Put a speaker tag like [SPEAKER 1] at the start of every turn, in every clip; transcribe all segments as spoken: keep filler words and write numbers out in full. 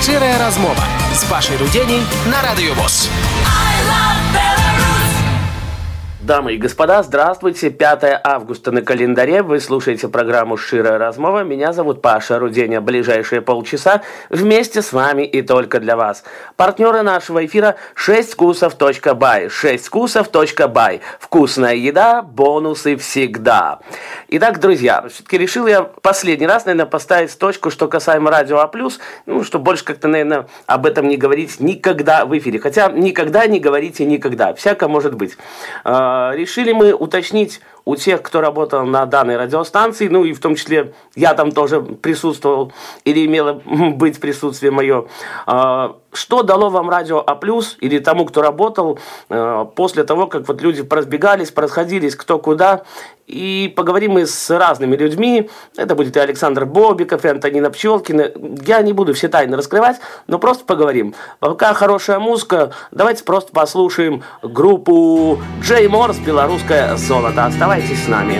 [SPEAKER 1] Шчырая размова з Пашай Рудзеней на Радио ВОС.
[SPEAKER 2] Дамы и господа, здравствуйте. пятое августа на календаре. Вы слушаете программу «Шчырая размова». Меня зовут Паша Рудзеня. Ближайшие полчаса вместе с вами и только для вас. Партнеры нашего эфира шесть вкусов точка бай. шесть вкусов точка бай. Вкусная еда, бонусы всегда. Итак, друзья, все-таки решил я последний раз, наверное, поставить точку, что касаемо Радио А+, ну, чтобы больше как-то, наверное, об этом не говорить никогда в эфире. Хотя никогда не говорите никогда. Всяко может быть. Решили мы уточнить у тех, кто работал на данной радиостанции, ну и в том числе я там тоже присутствовал или имело быть присутствие мое, что дало вам Радио А+, или тому, кто работал, после того, как вот люди поразбегались, порасходились кто куда, и поговорим мы с разными людьми. Это будет и Александр Бобиков, и Антонина Пчелкина. Я не буду все тайны раскрывать, но просто поговорим. Пока хорошая музыка, давайте просто послушаем группу Джей Морс «Белорусское золото». Оставайтесь с нами.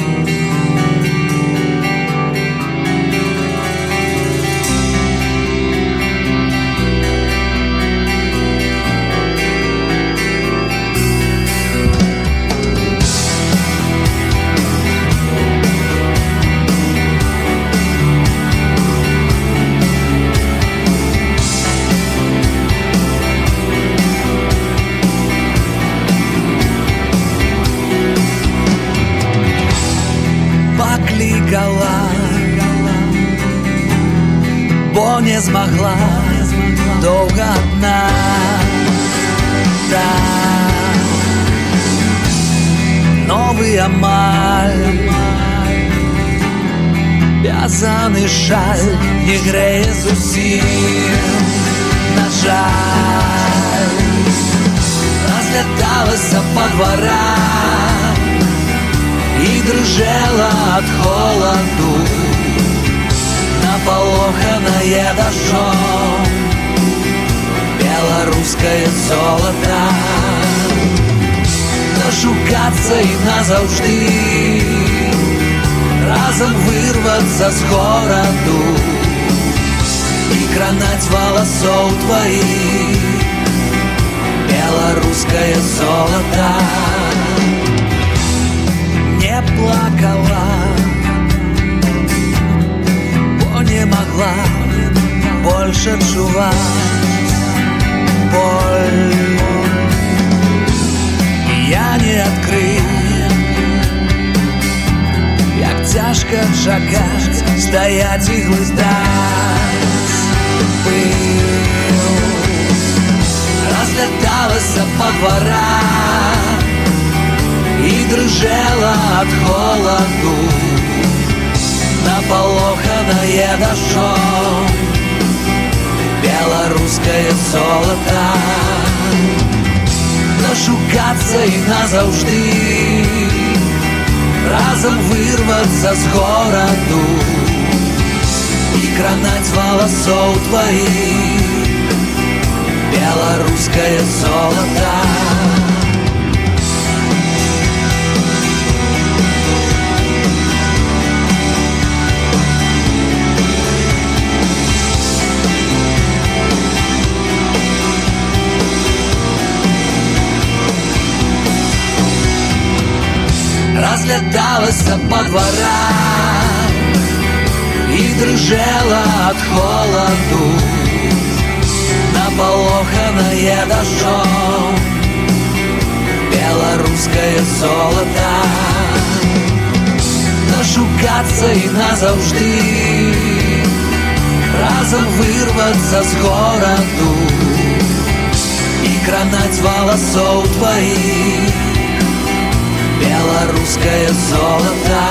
[SPEAKER 3] Бо не змагла доўга адна. Так, новы амаль вязаны шаль не грэе зусім. На жаль, разляталася па дварах і дрыжэла ад холаду, наполоханное дождем белорусское золото. Дошукаться и назаўжды разом вырваться с городу и кранать волосов твоих белорусское золото. Не плакала, не могла больше чувать боль. Я не открыл, як тяжко чакать, стоять и глядать. Пыл разлеталась по дворам и дрыжела от холоду, наполоханное дождем белорусское золото. Дошукаться и назаўжды разом вырваться с городу и кранать волосов твоих белорусское золото. Разлеталась по дворам и дрыжела от холоду, наполоханное дождем белорусское золото. Дошукаться и назаўжды разом вырваться с городу и кранать волосов твоих белорусское золото.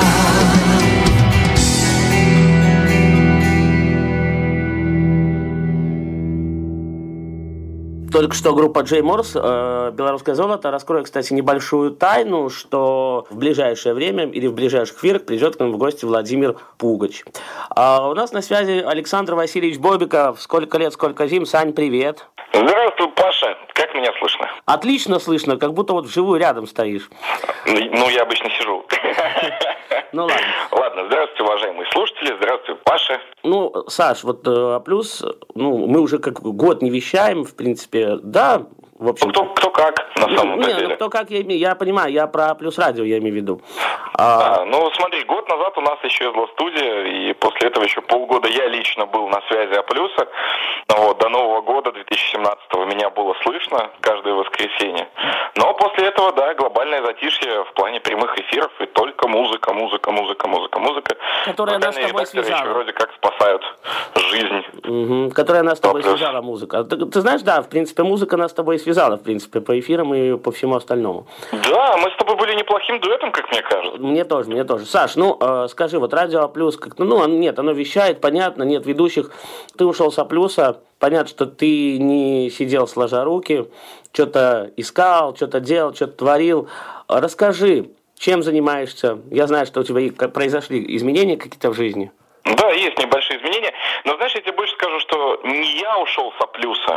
[SPEAKER 2] Только что группа Джей Морс, э, «Белорусское золото». Раскрою, кстати, небольшую тайну, что в ближайшее время или в ближайших эфирах придет к нам в гости Владимир Пугач. А у нас на связи Александр Васильевич Бобиков. Сколько лет, сколько зим. Сань, привет.
[SPEAKER 4] Здравствуй, Паша. Как меня слышно?
[SPEAKER 2] Отлично слышно, как будто вот вживую рядом стоишь.
[SPEAKER 4] Ну, я обычно сижу.
[SPEAKER 2] Ну ладно.
[SPEAKER 4] Ладно, здравствуйте, уважаемые слушатели. Здравствуй, Паша.
[SPEAKER 2] Ну, Ну, Саш, вот А плюс, ну, мы уже как год не вещаем, в принципе, да, в общем.
[SPEAKER 4] Кто, кто как, на
[SPEAKER 2] ну,
[SPEAKER 4] самом-то
[SPEAKER 2] не,
[SPEAKER 4] деле.
[SPEAKER 2] Ну, кто как, я, имею, я понимаю, я про А плюс радио, я имею в виду.
[SPEAKER 4] А, а, ну, смотри, год назад у нас исчезла студия, и после этого еще полгода я лично был на связи А плюса. Вот, до Нового года две тысячи семнадцатого меня было слышно каждое воскресенье. Но после этого, да, глобальное затишье в плане прямых эфиров, и только музыка, музыка, музыка, музыка, музыка.
[SPEAKER 2] Которая нас с тобой связала.
[SPEAKER 4] Вроде как спасают жизнь.
[SPEAKER 2] Угу, которая нас с тобой
[SPEAKER 4] плюс.
[SPEAKER 2] связала, музыка. Ты, ты знаешь, да, в принципе, музыка нас с тобой связала, в принципе, по эфирам и по всему остальному.
[SPEAKER 4] Да, мы с тобой были неплохим дуэтом, как мне кажется.
[SPEAKER 2] Мне тоже, мне тоже. Саш, ну, э, скажи, вот радио А плюс, как-то, ну, нет, оно вещает, понятно, нет ведущих. Ты ушел с А плюса, понятно, что ты не сидел сложа руки, что-то искал, что-то делал, что-то творил. Расскажи, чем занимаешься? Я знаю, что у тебя произошли изменения какие-то в жизни.
[SPEAKER 4] Да, есть небольшие изменения, но знаешь, я тебе больше скажу, что не я ушел с А плюса,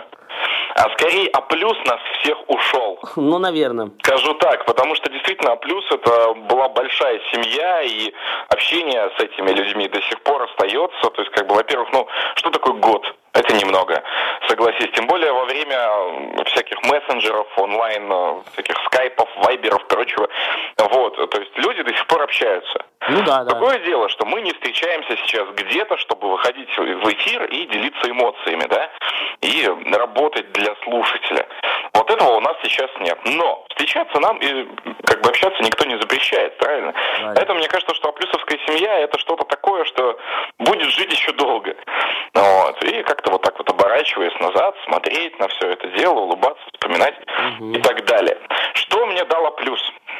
[SPEAKER 4] а скорее А плюс нас всех ушел.
[SPEAKER 2] Ну, наверное.
[SPEAKER 4] Скажу так, потому что действительно А плюс это была большая семья, и общение с этими людьми до сих пор остается. То есть, как бы, во-первых, ну, что такое год? Это немного, согласись. Тем более во время всяких мессенджеров, онлайн, всяких скайпов, вайберов, прочего. Вот, то есть люди до сих пор общаются.
[SPEAKER 2] Ну да, да.
[SPEAKER 4] Другое дело, что мы не встречаемся сейчас где-то, чтобы выходить в эфир и делиться эмоциями, да, и работать для слушателя. Вот этого у нас сейчас нет. Но встречаться нам и как бы общаться никто не запрещает, правильно? Правильно. Поэтому мне кажется, что аплюсовская семья это что-то такое, что будет жить еще долго. Вот. И как-то вот так вот оборачиваясь назад, смотреть на все это дело, улыбаться, вспоминать угу. и так далее. Что мне дало плюс?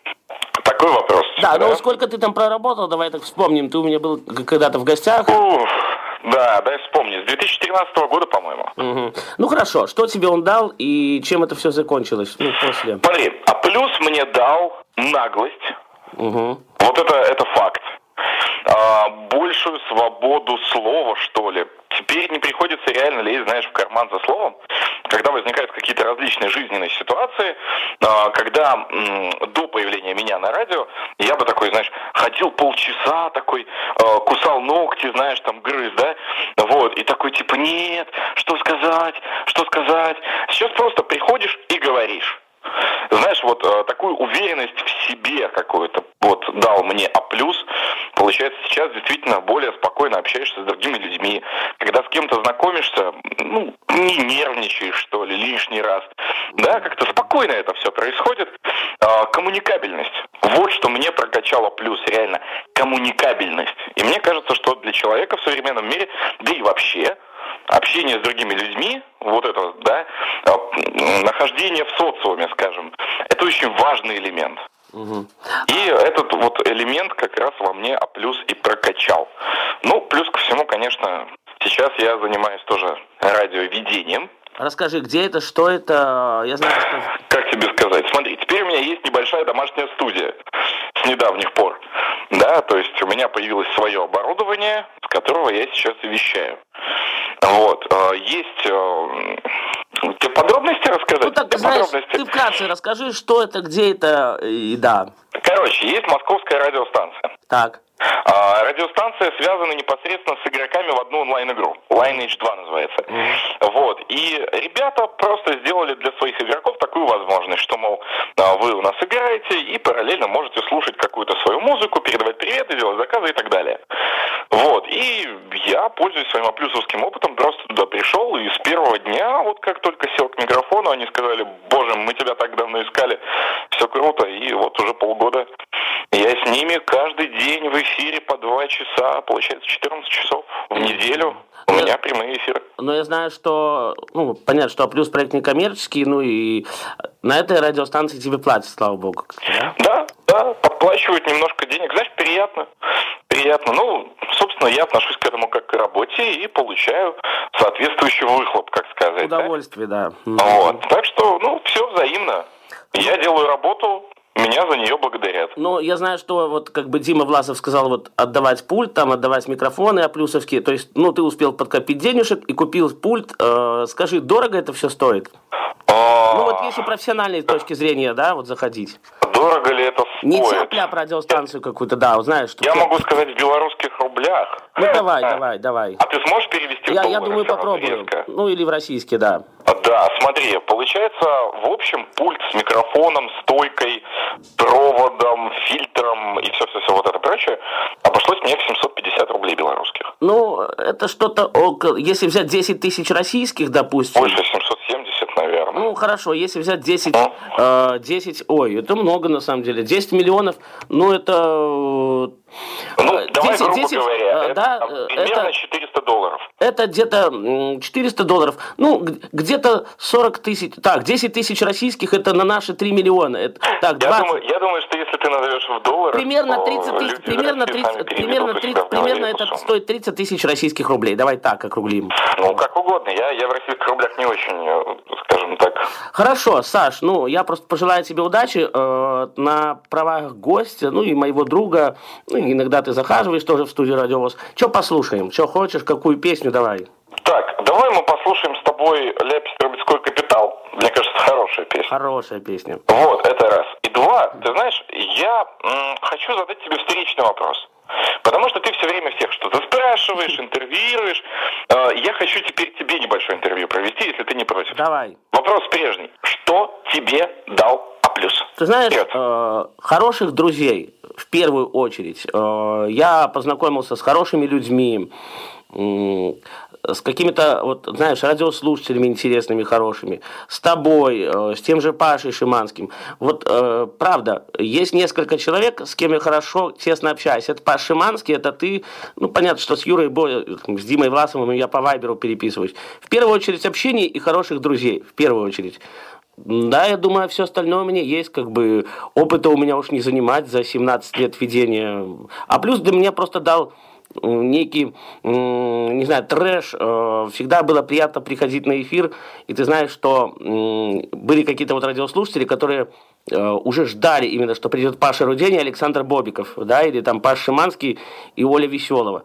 [SPEAKER 4] Такой вопрос.
[SPEAKER 2] Да, да, ну сколько ты там проработал, давай так вспомним. Ты у меня был когда-то в гостях.
[SPEAKER 4] Ух, да, дай вспомни. С две тысячи тринадцатого года, по-моему.
[SPEAKER 2] Угу. Ну хорошо, что тебе он дал и чем это все закончилось? Ну, после.
[SPEAKER 4] Смотри, А плюс мне дал наглость.
[SPEAKER 2] Угу.
[SPEAKER 4] Вот это, это факт. А, большую свободу слова, что ли. Теперь не приходится реально лезть, знаешь, в карман за словом, когда возникают какие-то различные жизненные ситуации, когда до появления меня на радио я бы такой, знаешь, ходил полчаса такой, кусал ногти, знаешь, там грыз, да, вот, и такой типа, нет, что сказать, что сказать. Сейчас просто приходишь и говоришь. Знаешь, вот э, такую уверенность в себе какую-то вот дал мне А плюс. Получается, сейчас действительно более спокойно общаешься с другими людьми. Когда с кем-то знакомишься, ну, не нервничаешь, что ли, лишний раз. Да, как-то спокойно это все происходит. Э, коммуникабельность. Вот что мне прокачало плюс, реально. Коммуникабельность. И мне кажется, что для человека в современном мире, да и вообще, общение с другими людьми, вот это, да, нахождение в социуме, скажем, это очень важный элемент. Угу. И этот вот элемент как раз во мне А плюс и прокачал. Ну, плюс ко всему, конечно, сейчас я занимаюсь тоже радиоведением.
[SPEAKER 2] Расскажи, где это, что это, я знаю, что...
[SPEAKER 4] Как тебе сказать? Смотри, теперь у меня есть небольшая домашняя студия с недавних пор. Да, то есть у меня появилось свое оборудование, с которого я сейчас и вещаю. Вот, есть... Тебе подробности рассказать?
[SPEAKER 2] Ну так, знаешь, ты вкратце расскажи, что это, где это, и да.
[SPEAKER 4] Короче, есть московская радиостанция.
[SPEAKER 2] Так.
[SPEAKER 4] А, радиостанция связана непосредственно с игроками в одну онлайн-игру. Lineage два называется. Mm-hmm. Вот. И ребята просто сделали для своих игроков такую возможность, что, мол, вы у нас играете и параллельно можете слушать какую-то свою музыку, передавать приветы, делать заказы и так далее. Вот. И я, пользуясь своим аплюсовским опытом, просто туда пришел, и с первого дня, вот как только сел к микрофону, они сказали: боже, мы тебя так давно искали, все круто, и вот уже полгода я с ними каждый день в эфире по два часа, получается четырнадцать часов в неделю. У
[SPEAKER 2] но,
[SPEAKER 4] меня прямые эфиры.
[SPEAKER 2] Но я знаю, что, ну, понятно, что А плюс проект некоммерческий, ну и на этой радиостанции тебе платят, слава богу. Да?
[SPEAKER 4] Да, да, подплачивают немножко денег. Знаешь, приятно, приятно. Ну, собственно, я отношусь к этому как к работе и получаю соответствующий выхлоп, как сказать.
[SPEAKER 2] Удовольствие, да. да.
[SPEAKER 4] Вот, так что, ну, все взаимно. Я делаю работу, меня за нее благодарят.
[SPEAKER 2] Ну, я знаю, что вот как бы Дима Власов сказал, вот отдавать пульт, там отдавать микрофоны аплюсовские. То есть, ну, ты успел подкопить денежек и купил пульт. Э, скажи, дорого это все стоит?
[SPEAKER 4] А...
[SPEAKER 2] Ну, вот если профессиональной точки зрения, да, вот заходить.
[SPEAKER 4] Дорого ли это
[SPEAKER 2] Не тяп-ляп радиостанцию какую-то, да, знаешь. Что
[SPEAKER 4] я могу сказать в белорусских рублях.
[SPEAKER 2] Ну давай, давай, давай.
[SPEAKER 4] А ты сможешь перевести в
[SPEAKER 2] я,
[SPEAKER 4] доллары?
[SPEAKER 2] Я думаю, попробую. Резко? Ну или в российские, да.
[SPEAKER 4] Да, смотри, получается, в общем, пульт с микрофоном, стойкой, проводом, фильтром и все-все-все вот это прочее обошлось мне в семьсот пятьдесят рублей белорусских.
[SPEAKER 2] Ну, это что-то около... Если взять десять тысяч российских, допустим...
[SPEAKER 4] Больше семьсот семьдесят, наверное.
[SPEAKER 2] Ну, хорошо, если взять десять... Э, десять... Ой, это много, на самом деле. десять миллионов, ну, это...
[SPEAKER 4] Ну, давай, десять, грубо десять, говоря,
[SPEAKER 2] э,
[SPEAKER 4] это
[SPEAKER 2] да,
[SPEAKER 4] примерно
[SPEAKER 2] это,
[SPEAKER 4] четыреста долларов.
[SPEAKER 2] Это где-то четыреста долларов. Ну, где-то сорок тысяч... Так, десять тысяч российских, это на наши три миллиона. Это, так,
[SPEAKER 4] я, думаю, я думаю, что если ты назовешь в долларах,
[SPEAKER 2] примерно тридцать тысяч, примерно тридцать, примерно тридцать, примерно это сумму. Стоит тридцать тысяч российских рублей. Давай так округлим.
[SPEAKER 4] Ну, как угодно. Я, я в российских рублях не очень, скажем так.
[SPEAKER 2] Хорошо, Саш, ну, я просто пожелаю тебе удачи э, на правах гостя, ну, и моего друга. Ну, иногда ты захаживаешь тоже в студию Радио ВОС. Че послушаем? Че хочешь? Какую песню? Давай.
[SPEAKER 4] Так, давай мы послушаем с тобой «Ляпис Трубецкой Капитал». Мне кажется, хорошая песня.
[SPEAKER 2] Хорошая песня.
[SPEAKER 4] Вот, это раз. И два, ты знаешь, я м, хочу задать тебе встречный вопрос. Потому что ты все время всех что-то спрашиваешь, интервьюируешь. Э, я хочу теперь тебе небольшое интервью провести, если ты не против.
[SPEAKER 2] Давай.
[SPEAKER 4] Вопрос прежний. Что тебе дал А+.
[SPEAKER 2] Ты знаешь, э, хороших друзей, в первую очередь. Э, я познакомился с хорошими людьми, э, с какими-то, вот, знаешь, радиослушателями интересными, хорошими, с тобой, э, с тем же Пашей Шиманским. Вот, э, правда, есть несколько человек, с кем я хорошо, тесно общаюсь. Это Паша Шиманский, это ты. Ну, понятно, что с Юрой Бо, с Димой Власовым я по Вайберу переписываюсь. В первую очередь общение и хороших друзей, в первую очередь. Да, я думаю, все остальное у меня есть, как бы опыта у меня уж не занимать за семнадцать лет ведения. А плюс для меня просто дал некий, не знаю, трэш. Всегда было приятно приходить на эфир, и ты знаешь, что были какие-то вот радиослушатели, которые уже ждали именно, что придет Паша Рудень и Александр Бобиков, да, или там Паша Шиманский и Оля Веселова.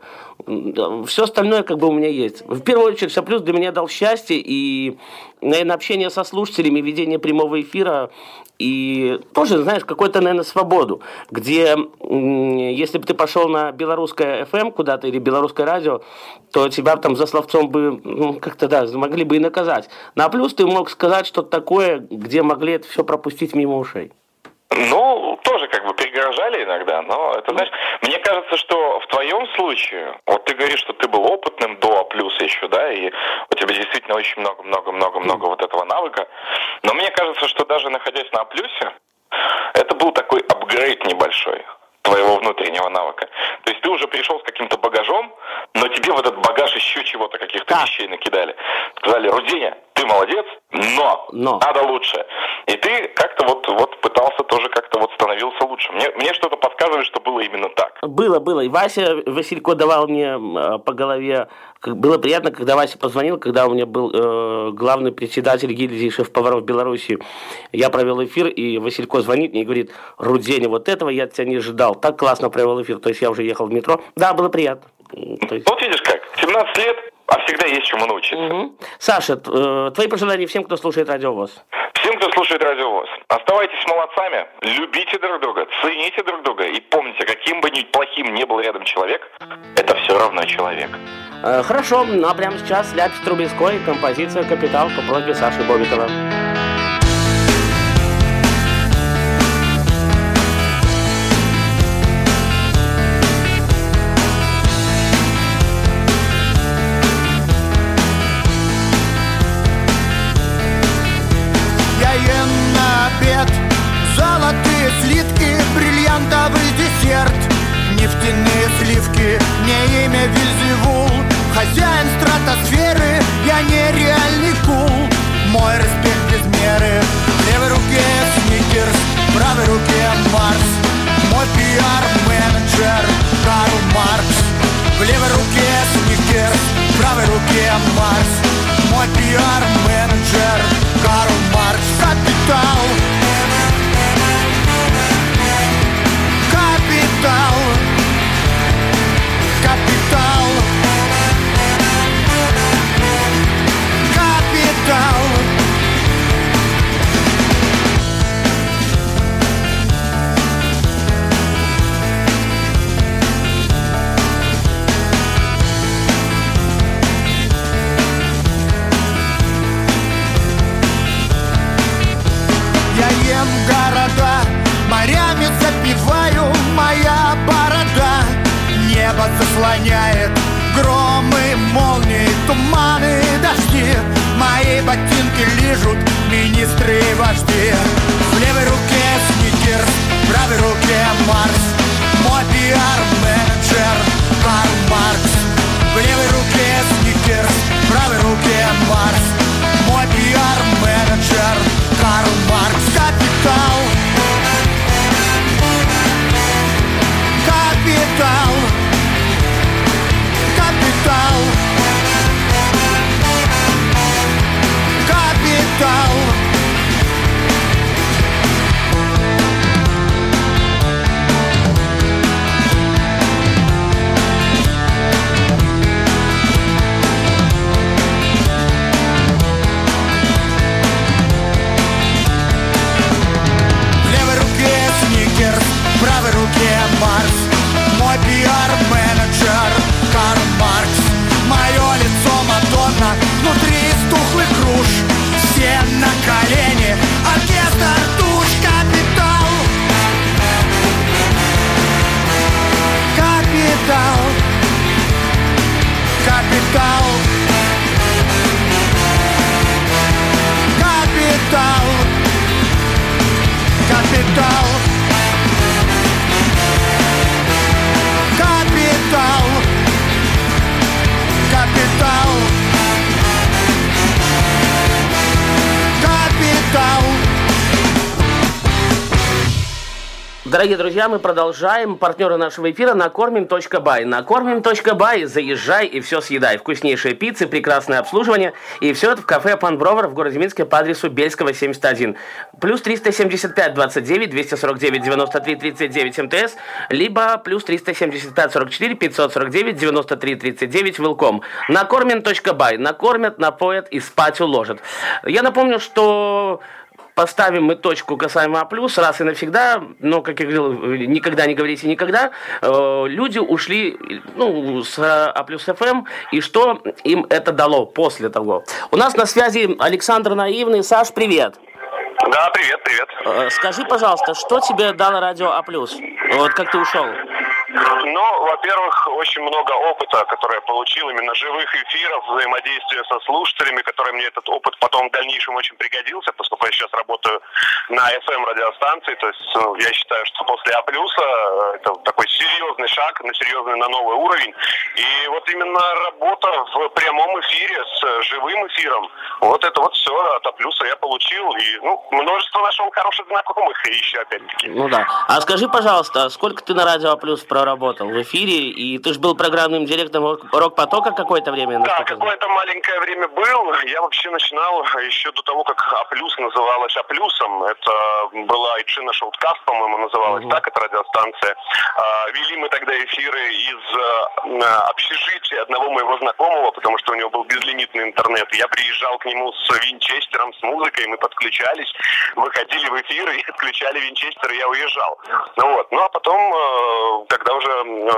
[SPEAKER 2] Все остальное как бы у меня есть. В первую очередь, все плюс для меня дал счастье и, наверное, общение со слушателями, ведение прямого эфира и тоже, знаешь, какую-то, наверное, свободу, где, если бы ты пошел на белорусское эф эм куда-то или белорусское радио, то тебя там за словцом бы, ну, как-то, да, могли бы и наказать. Ну, а плюс ты мог сказать что-то такое, где могли это все пропустить мимо ушей.
[SPEAKER 4] Ну, тоже как бы перегорожали иногда, но это, знаешь, мне кажется, что в твоем случае, вот ты говоришь, что ты был опытным до А плюса еще, да, и у тебя действительно очень много-много-много-много вот этого навыка, но мне кажется, что даже находясь на А плюсе, это был такой апгрейд небольшой твоего внутреннего навыка. То есть ты уже пришел с каким-то багажом, но тебе в этот багаж еще чего-то, каких-то да. вещей накидали. Сказали: Руденя, ты молодец, но, но надо лучше. И ты как-то вот, вот пытался тоже как-то вот становился лучше. Мне, мне что-то подсказывает, что было именно так.
[SPEAKER 2] Было, было. И Вася Василько давал мне по голове. Было приятно, когда Вася позвонил, когда у меня был э, главный председатель гильдии шеф-поваров Беларуси. Я провел эфир, и Василько звонит мне и говорит: Руденя, вот этого я от тебя не ожидал. Так классно провел эфир. То есть я уже ехал в метро. Да, было приятно. То есть...
[SPEAKER 4] Вот видишь как, семнадцать лет, а всегда есть чему научиться.
[SPEAKER 2] Угу. Саша, э, твои пожелания всем, кто слушает Радио ВОС.
[SPEAKER 4] Всем, кто слушает Радио ВОС, оставайтесь молодцами, любите друг друга, цените друг друга и помните, каким бы ни плохим ни был рядом человек, это все равно человек.
[SPEAKER 2] Э, хорошо, ну а прямо сейчас Ляпис Трубецкой, композиция «Капитал» по просьбе Саши Бобикова.
[SPEAKER 5] Золотые слитки, бриллиантовый десерт, нефтяные сливки, не имя Вильзевул, хозяин стратосферы, я нереальный кул, мой респект без меры. В левой руке Сникерс, в правой руке Марс, мой пиар-менеджер Карл Маркс. В левой руке Сникерс, в правой руке Марс, мой пиар-менеджер Карл Маркс. Капитал, капитал, капитал, капитал. заслоняет громы, молнии, туманы, дожди. Мои ботинки лижут министры и вожди. В левой руке сникерс, в правой руке Марс. Мой пиар-менеджер Карл Маркс. В левой руке сникерс, в правой руке Марс. Мой пиар-менеджер Карл Маркс. Капитал, капитал, капитал, капитал. В правой руке Марс. Мой пиар-менеджер Карл Маркс. Мое лицо Мадонна, внутри стухлых груш. Все на колени, оркестр душ. Капитал, капитал, капитал, капитал, капитал. Капитал, капитал, капитал.
[SPEAKER 2] Дорогие друзья, мы продолжаем. Партнеры нашего эфира накормим точка бай. накормим точка бай. Заезжай и все съедай. Вкуснейшие пиццы, прекрасное обслуживание. И все это в кафе Панбровер в городе Минске по адресу Бельского, семьдесят один. Плюс триста семьдесят пять двадцать девять двести сорок девять девяносто три тридцать девять МТС. Либо плюс триста семьдесят пять сорок четыре пятьсот сорок девять девяносто три тридцать девять Вилком. накормим точка бай. Накормят, напоят и спать уложат. Я напомню, что... Поставим мы точку касаемо А+, раз и навсегда, но, как я говорил, никогда не говорите никогда, э, люди ушли ну, с А+ФМ, и что им это дало после того. У нас на связи Александр Наивный. Саш, привет.
[SPEAKER 4] Да, привет, привет.
[SPEAKER 2] Э, скажи, пожалуйста, что тебе дало радио А+, вот как ты ушел?
[SPEAKER 4] Ну, во-первых, очень много опыта, который я получил, именно живых эфиров, взаимодействия со слушателями, который мне этот опыт потом в дальнейшем очень пригодился, поскольку я сейчас работаю на эф эм-радиостанции, то есть ну, я считаю, что после А+, это такой серьезный шаг, на серьезный, на новый уровень. И вот именно работа в прямом эфире с живым эфиром, вот это вот все от А+, я получил. И ну, множество нашел хороших знакомых, и еще опять-таки.
[SPEAKER 2] Ну да. А скажи, пожалуйста, сколько ты на радио А+ проработал в эфире? И ты же был программным директором «Рок-потока» какое-то время?
[SPEAKER 4] Да, какое-то маленькое время был. Я вообще начинал еще до того, как А+, называлась А+. Это была Ичина Шоуткаст, по-моему, называлась угу. так, эта радиостанция. Вели мы тогда эфиры из общежития одного моего знакомого, потому что у него был безлимитный интернет. Я приезжал к нему с винчестером, с музыкой, мы подключались, выходили в эфир и отключали винчестер, и я уезжал. Ну вот. Ну а потом, когда уже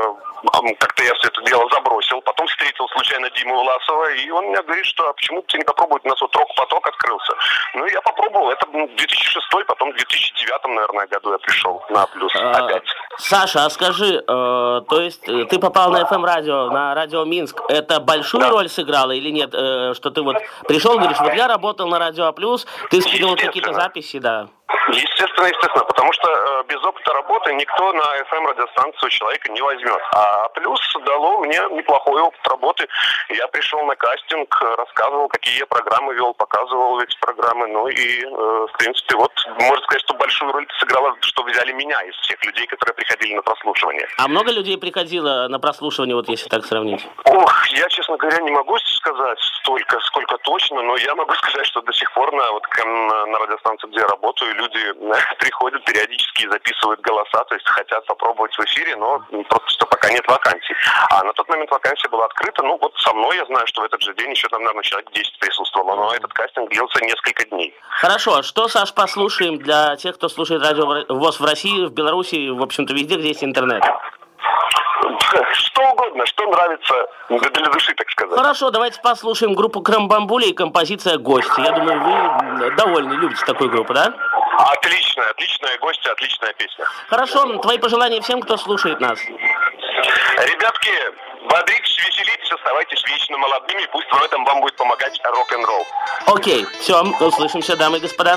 [SPEAKER 4] как-то я все это дело забросил, потом встретил случайно Диму Власова, и он мне говорит, что а почему бы тебе не попробовать, у нас вот рок-поток открылся. Ну я попробовал, это две тысячи шестой, потом в две тысячи девятом, наверное, году я пришел на плюс а, опять.
[SPEAKER 2] Саша, а скажи, э, то есть ты попал на эф эм-радио, на радио Минск, это большую да. роль сыграло или нет, э, что ты вот пришел, говоришь, вот я работал на радио А+, ты скидывал какие-то записи, да?
[SPEAKER 4] Естественно, естественно, потому что э, без опыта работы никто на эф эм-радиостанцию человека не возьмет. А плюс дало мне неплохой опыт работы. Я пришел на кастинг, рассказывал, какие я программы вел, показывал эти программы. Ну и, э, в принципе, вот можно сказать, что большую роль сыграло, что взяли меня из всех людей, которые приходили на прослушивание.
[SPEAKER 2] А много людей приходило на прослушивание, вот если так сравнить?
[SPEAKER 4] Ох, я, честно говоря, не могу сказать столько, сколько точно, но я могу сказать, что до сих пор на, вот, на, на радиостанции, где я работаю, люди приходят периодически и записывают голоса, то есть хотят попробовать в эфире, но просто что пока нет вакансий. А на тот момент вакансия была открыта, ну вот со мной я знаю, что в этот же день еще там, наверное, человек десять присутствовало, но этот кастинг длился несколько дней.
[SPEAKER 2] Хорошо, а что, Саш, послушаем для тех, кто слушает радио ВОС в России, в Беларуси, в общем-то везде, где есть интернет?
[SPEAKER 4] Что угодно, что нравится для души, так сказать.
[SPEAKER 2] Хорошо, давайте послушаем группу Крамбамбули и композиция «Гости». Я думаю, вы довольны, любите такую группу, да?
[SPEAKER 4] Отличная, отличная «Гости», отличная песня.
[SPEAKER 2] Хорошо, твои пожелания всем, кто слушает нас.
[SPEAKER 6] Ребятки, бодритесь, веселитесь, оставайтесь вечно молодыми, пусть в этом вам будет помогать рок-н-ролл.
[SPEAKER 2] Окей, все, услышимся, дамы и господа.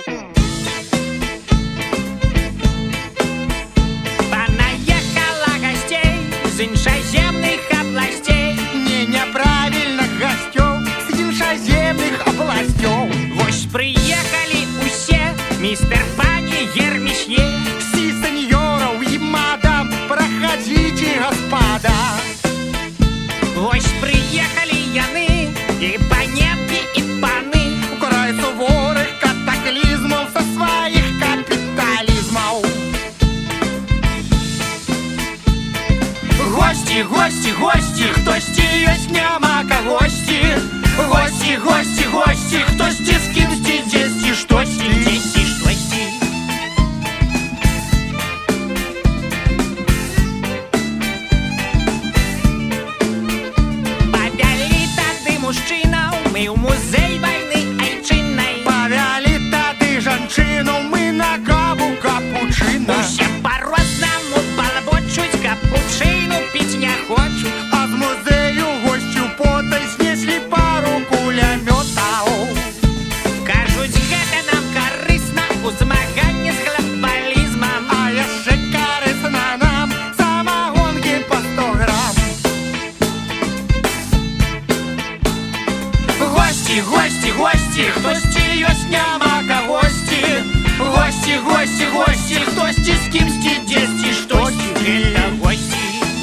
[SPEAKER 7] Понаехало гостей из иншаземных областей.
[SPEAKER 5] Не неправильных гостей с иншаземных областей.
[SPEAKER 7] Вось приехали усе, мистер Пани Ермешье.
[SPEAKER 5] Все сеньоров и мадам, проходите, господа.
[SPEAKER 7] Вось приехали яны, и панетки, и паны.
[SPEAKER 5] У край суворых катаклизмов со своих капитализмов.
[SPEAKER 7] Гости, гости, гости, хтось есть нямака гости. Гости, гости, гости, хтось с кимсти, десьти, штости, десьти, штости. Повели тады мужчинаў, мы ў музей вайны айчыннай.
[SPEAKER 5] Повели тады жанчыну, мы на каву капучино.
[SPEAKER 7] Усе по-рознаму балабочуць, капучыну піць не хочуць.
[SPEAKER 5] А з музею госцю потай снеслі пару кулямётаў.
[SPEAKER 7] Кажуць, гэта нам карысна ў змаганні з глобалізмам.
[SPEAKER 5] А яшчэ карысна нам самагонкі па сто грамм.
[SPEAKER 7] Гости, гости, гости, хтосьці ёсць нямака гости. Гости, гости, гости, хтосьці з кімсьці, дзесьці, штосьці, гэта гости.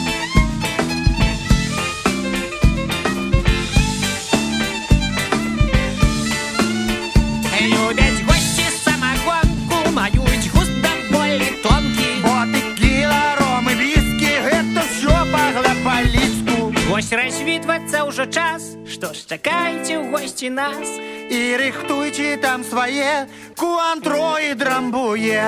[SPEAKER 7] Любяць гости самагонку, маюць густ даволі тонкі.
[SPEAKER 5] Бо тэкіла, ром і віскі, гэта ўсё па-глобаліску.
[SPEAKER 7] Вось развітвацца ўжо час, што ж чакайце ў госці нас.
[SPEAKER 5] І рыхтуйце там свае куантро і драмбуе.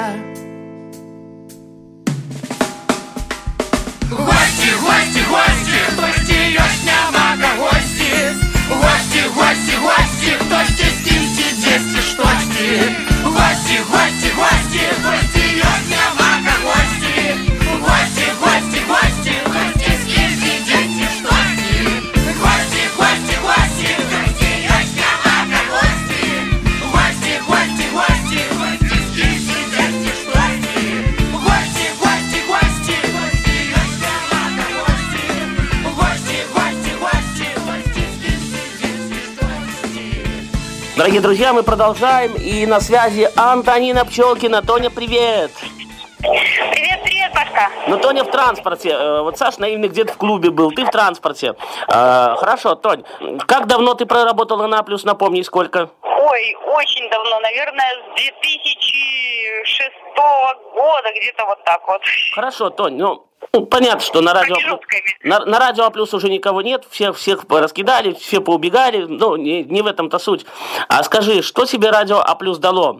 [SPEAKER 7] Гости, гости, гости, хтосьці ёсць нямака гости. Гости, гости, гости, хтосьці з кімсьці, дзесьці, штосьці. Гости, гости, гости, хтосьці ёсць нямака гости. Гости, гости, гости, хтосьці з кімсьці, дзесьці, штосьці. Гости, гости, гости, хтосьці ёсць нямака гости. Гости, гости, гости, хтосьці з кімсьці, дзесьці, штосьці. Гости, гости, гости, хтосьці ёсць нямака гости. Гости, гости, гости, хтосьці з кімсьці, дзесьці, штосьці.
[SPEAKER 2] Дорогие друзья, мы продолжаем. И на связи Антонина Пчелкина. Тоня, привет!
[SPEAKER 8] Привет, привет, Пашка.
[SPEAKER 2] Ну, Тоня в транспорте. Э, Вот Саш наивный где-то в клубе был, ты в транспорте. Э, Хорошо, Тонь, как давно ты проработала на Плюс? Напомни, сколько?
[SPEAKER 8] Ой, очень давно, наверное, с две тысячи шестого года, где-то вот так вот.
[SPEAKER 2] Хорошо, Тонь, ну, ну, понятно, что на радио,
[SPEAKER 8] Промежутками.
[SPEAKER 2] на, на радио Плюс уже никого нет, всех, всех раскидали, все поубегали, ну, не, не в этом-то суть. А скажи, что тебе радио А Плюс дало?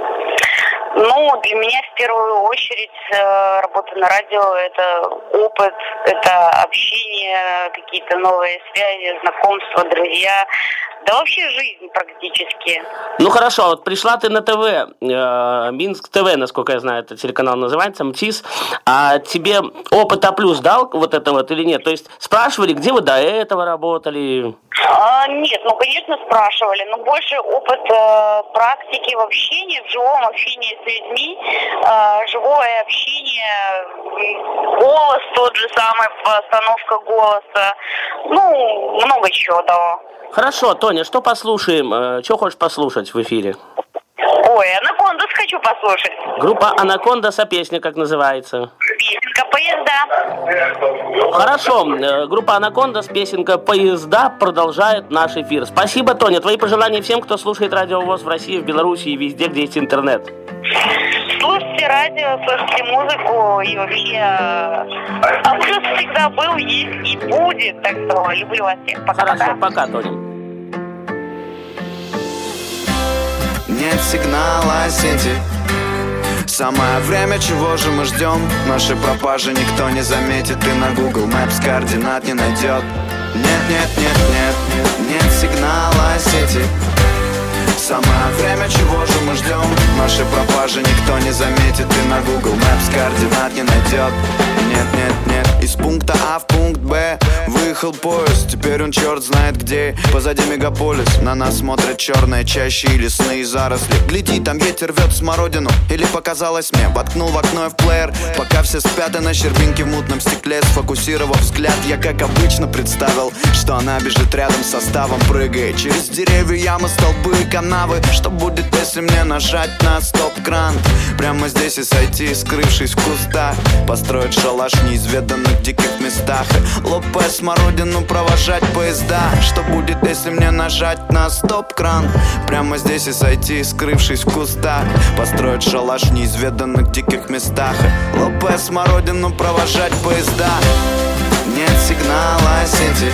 [SPEAKER 8] Ну, для меня в первую очередь э, работа на радио – это опыт, это общение, какие-то новые связи, знакомства, друзья, да вообще жизнь практически.
[SPEAKER 2] Ну хорошо, вот пришла ты на ТВ, э, Минск ТВ, насколько я знаю, это телеканал называется, МТИС, а тебе опыт А Плюс дал вот это вот или нет? То есть спрашивали, где вы до этого работали?
[SPEAKER 8] А, нет, ну, конечно, спрашивали, но больше опыт э, практики в общении, в живом общении с людьми, э, живое общение, голос тот же самый, постановка голоса, ну, много чего дало.
[SPEAKER 2] Хорошо, Тоня, что послушаем? Э, что хочешь послушать в эфире?
[SPEAKER 8] Ой, Анакондас хочу послушать.
[SPEAKER 2] Группа Анакондас, а песня как называется?
[SPEAKER 8] Песенка «Поезда».
[SPEAKER 2] Хорошо, э, группа Анакондас, песенка «Поезда» продолжает наш эфир. Спасибо, Тоня. Твои пожелания всем, кто слушает Радио ВОС в России, в Беларуси и везде, где есть интернет.
[SPEAKER 8] Слушайте радио, слушайте музыку и вообще... А плюс всегда был, есть и будет, так что люблю вас всех. Пока-пока.
[SPEAKER 2] Хорошо, пока, Тоня.
[SPEAKER 9] Нет сигнала сети. Самое время, чего же мы ждем? Наши пропажи никто не заметит, и на Google Maps координат не найдет. Нет, нет, нет, нет, нет, нет сигнала сети. Самое время, чего же мы ждем? Наши пропажи никто не заметит, и на Google Maps координат не найдет. Нет, нет, нет, Из пункта А в пункт Б выехал поезд, теперь он черт знает где. Позади мегаполис, на нас смотрят черные чащи и лесные заросли. Гляди, там ветер рвет смородину, или показалось мне. Воткнул в окно и в плеер, пока все спят, и на щербинке в мутном стекле, сфокусировав взгляд, я как обычно представил, что она бежит рядом с составом, прыгая через деревья, ямы, столбы и канавы. Что будет, если мне нажать на стоп-кран? Прямо здесь и сойти, скрывшись в кустах, построить шалаш в неизведанных диких местах и, лопая смородину, провожать поезда. Что будет, если мне нажать на стоп-кран? Прямо здесь и сойти, скрывшись в кустах, построить шалаш в неизведанных диких местах и, лопая смородину, провожать поезда. Нет сигнала сети,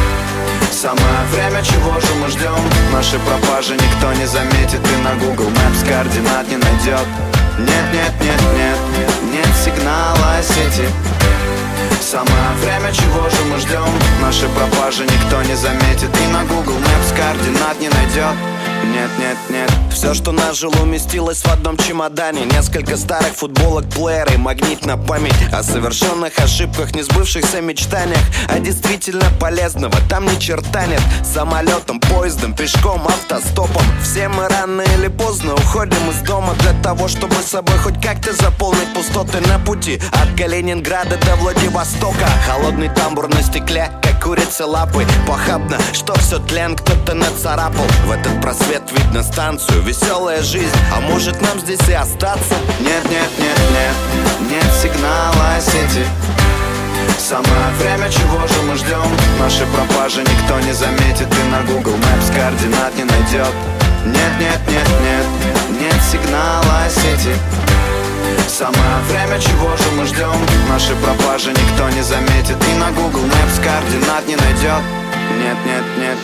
[SPEAKER 9] самое время, чего же мы ждем? Наши пропажи никто не заметит, и на Google Maps координат не найдет. Нет, нет, нет, нет, нет сигнала сети, самое время, чего же мы ждем? Наши пропажи никто не заметит, и на Google Maps координат не найдет. Нет, нет, нет.
[SPEAKER 10] Все, что нажил, уместилось в одном чемодане. Несколько старых футболок, плееры, магнит на память о совершенных ошибках, не сбывшихся мечтаниях, а действительно полезного там ни черта нет. Самолетом, поездом, пешком, автостопом все мы рано или поздно уходим из дома для того, чтобы с собой хоть как-то заполнить пустоты на пути от Калининграда до Владивостока. Холодный тамбур на стекле, как курица лапы, похабно, что все тлен кто-то нацарапал. В этот просвет видно станцию, веселая жизнь, а может нам здесь и остаться?
[SPEAKER 9] Нет, нет, нет, нет, нет сигнала сети, самое время, чего же мы ждем? Наши пропажи никто не заметит, и на Google Maps координат не найдет. Нет, нет, нет, нет, нет сигнала сети, самое время, чего же мы ждем? Наши пропажи никто не заметит, и на Google Maps координат не найдет. Нет, нет, нет.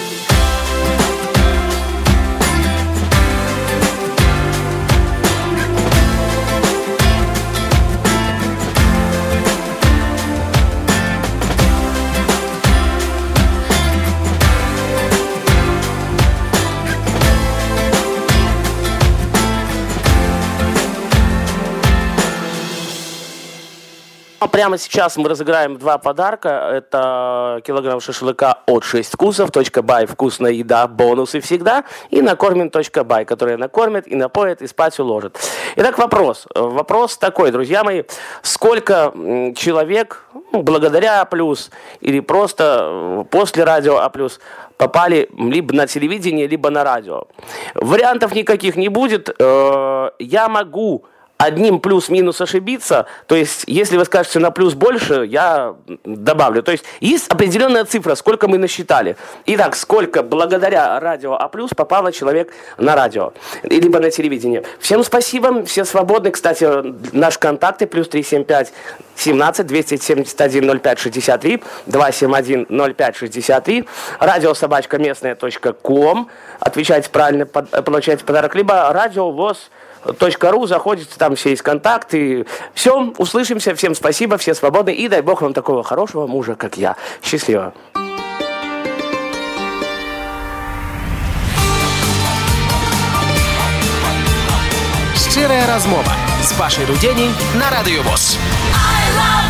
[SPEAKER 2] Прямо сейчас мы разыграем два подарка. Это килограмм шашлыка от шесть вкусов точка бай, вкусная еда, бонусы всегда. И накормен точка бай, которые накормят и напоят, и спать уложат. Итак, вопрос. Вопрос такой, друзья мои. Сколько человек, ну, благодаря А+, или просто после радио А+, попали либо на телевидение, либо на радио? Вариантов никаких не будет. Я могу одним плюс-минус ошибиться, то есть, если вы скажете на плюс больше, я добавлю. То есть, есть определенная цифра, сколько мы насчитали. Итак, сколько благодаря радио А+, попало человек на радио, либо на телевидение. Всем спасибо, все свободны. Кстати, наши контакты, плюс три семь пять семнадцать двести семьдесят один ноль пять шестьдесят три, два семь один ноль пять шестьдесят три, радиособачка местная точка ком, отвечайте правильно, получаете подарок, либо радиовоз точка ру, заходите, там все есть контакты. Все, услышимся, всем спасибо, все свободны, и дай бог вам такого хорошего мужа, как я. Счастливо.
[SPEAKER 1] Щирая розмова з Пашей Руденій на Радіо ВОС.
[SPEAKER 7] I love